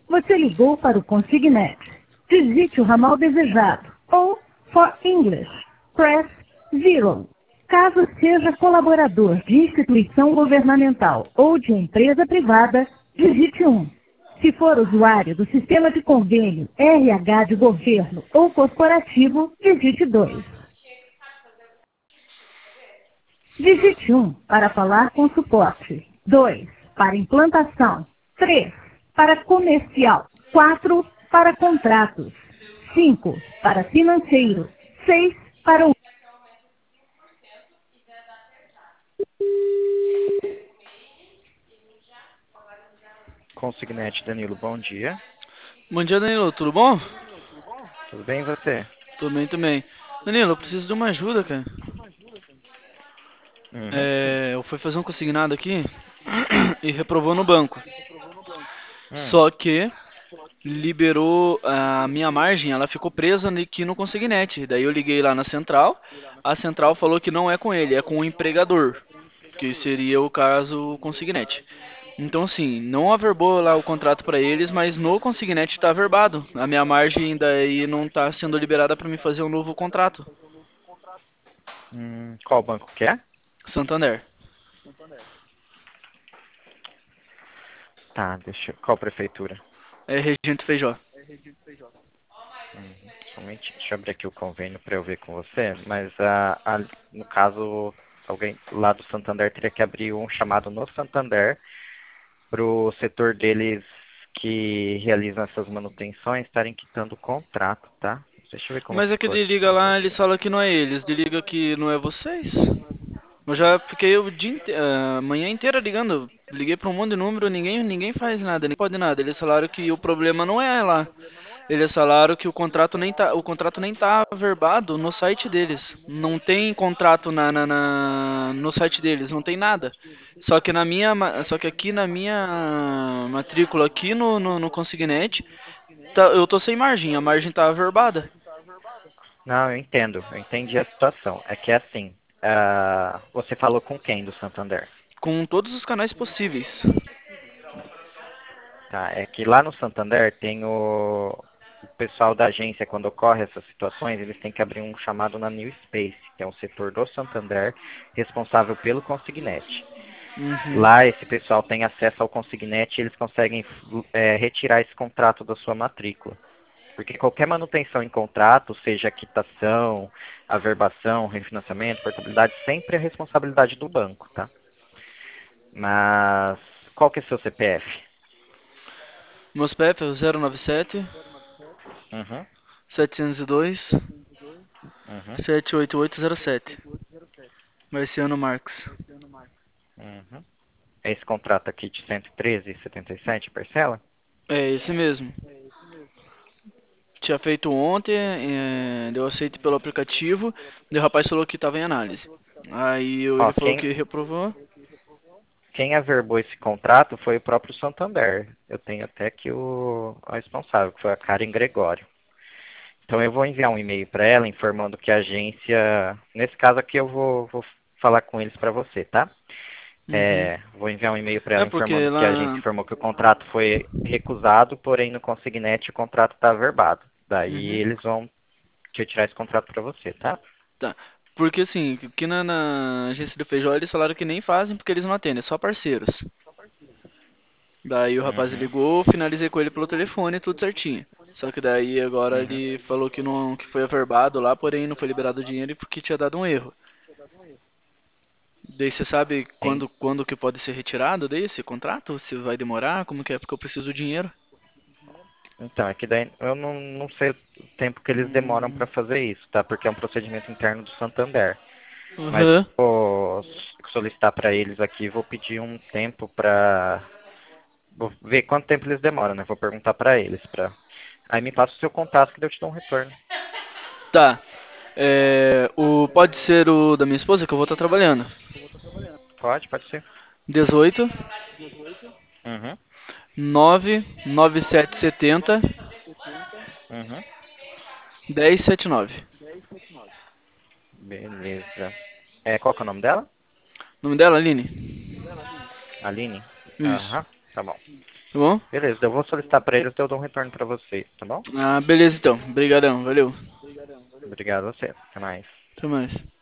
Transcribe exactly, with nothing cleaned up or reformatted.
Você ligou para o Consignet. Digite o ramal desejado. Ou, for English, press zero. Caso seja colaborador de instituição governamental ou de empresa privada, digite um. Se for usuário do sistema de convênio R H de governo ou corporativo, digite dois. Digite um para falar com suporte. dois para implantação. três para comercial. quatro para contratos. cinco para financeiro. seis para o... Consignete Danilo, bom dia. Bom dia, Danilo. Tudo bom? Tudo bem e você? Tudo bem também. Danilo, eu preciso de uma ajuda, cara. Uhum. É, eu fui fazer um consignado aqui e reprovou no banco. Hum. Só que liberou a minha margem, ela ficou presa aqui no consignete. Daí eu liguei lá na central. A central falou que não é com ele, é com o empregador, que seria o caso consignete. Então, assim, não averbou lá o contrato para eles, mas no consignete está averbado. A minha margem daí não está sendo liberada para me fazer um novo contrato. Hum, qual banco que é? Santander. Tá, deixa eu... Qual prefeitura? É Regente Feijó. Uhum. Somente, deixa eu abrir aqui o convênio para eu ver com você, mas ah, ah, no caso, alguém lá do Santander teria que abrir um chamado no Santander para o setor deles que realizam essas manutenções estarem quitando o contrato, tá? Deixa eu ver como Mas é que ficou a ele liga situação lá, aqui. eles falam que não é eles, ele liga que não é vocês. Eu já fiquei o dia inte- a manhã inteira ligando, liguei para um monte de número, ninguém, ninguém faz nada, nem pode nada. Eles falaram que o problema não é lá. Eles falaram que o contrato nem tá, o contrato nem tá averbado no site deles. Não tem contrato na, na, na- no site deles, não tem nada. Só que na minha, ma- só que aqui na minha matrícula aqui no, no, no Consignet, tá- eu tô sem margem, a margem tá averbada. Não, eu entendo, eu entendi a situação. É que é assim, ah, você falou com quem do Santander? Com todos os canais possíveis. Tá, é que lá no Santander tem o, o pessoal da agência, quando ocorre essas situações, eles têm que abrir um chamado na New Space, que é um setor do Santander responsável pelo consignete. Uhum. Lá esse pessoal tem acesso ao consignete e eles conseguem é, retirar esse contrato da sua matrícula. Porque qualquer manutenção em contrato, seja quitação, averbação, refinanciamento, portabilidade, sempre é responsabilidade do banco, tá? Mas qual que é seu C P F? Meu C P F é o zero nove sete, Uhum, setecentos e dois, uhum, sete oito oito zero sete. Marciano Marques. uhum. É esse contrato aqui de cento e treze e setenta e sete, parcela? É esse mesmo. Tinha feito ontem, é, deu aceito pelo aplicativo, e o rapaz falou que estava em análise. Aí eu- Ó, ele falou quem, que reprovou. quem averbou esse contrato foi o próprio Santander. Eu tenho até que o, o responsável, que foi a Karen Gregório. Então eu vou enviar um e-mail para ela informando que a agência, nesse caso aqui eu vou, vou falar com eles para você, tá? Uhum. É, vou enviar um e-mail para É ela porque informando que a agência lá. informou que o contrato foi recusado, porém no consignete o contrato está averbado. Daí Uhum. eles vão te tirar esse contrato para você, tá? Tá. Porque assim, aqui na, na agência de feijó eles falaram que nem fazem porque eles não atendem, é só parceiros. Daí o rapaz Uhum. ligou, finalizei com ele pelo telefone, tudo certinho. Só que daí agora Uhum. ele falou que não, que foi averbado lá, porém não foi liberado o dinheiro porque tinha dado um erro. Daí você sabe Tem- quando, quando que pode ser retirado desse contrato? Se vai demorar? Como que é? Porque eu preciso do dinheiro. Então, é que daí eu não, não sei o tempo que eles demoram para Hum. fazer isso, tá? Porque é um procedimento interno do Santander. Mas Aham. vou solicitar para eles aqui, vou pedir um tempo para vou ver quanto tempo eles demoram, né? Vou perguntar para eles, para aí me passa o seu contato que eu te dou um retorno. Tá. É, o, pode ser o da minha esposa que eu vou estar trabalhando. Pode, pode ser. dezoito, Uhum, nove, nove sete setenta, uhum. dez setenta e nove. Beleza. É, qual que é o nome dela? O nome dela, Aline? Aline? Isso. Aham, tá bom. Tá bom? Beleza, eu vou solicitar para eles e eu dou um retorno para vocês, tá bom? Ah, beleza então. Obrigadão, valeu. Obrigado a você. Até mais. Até mais.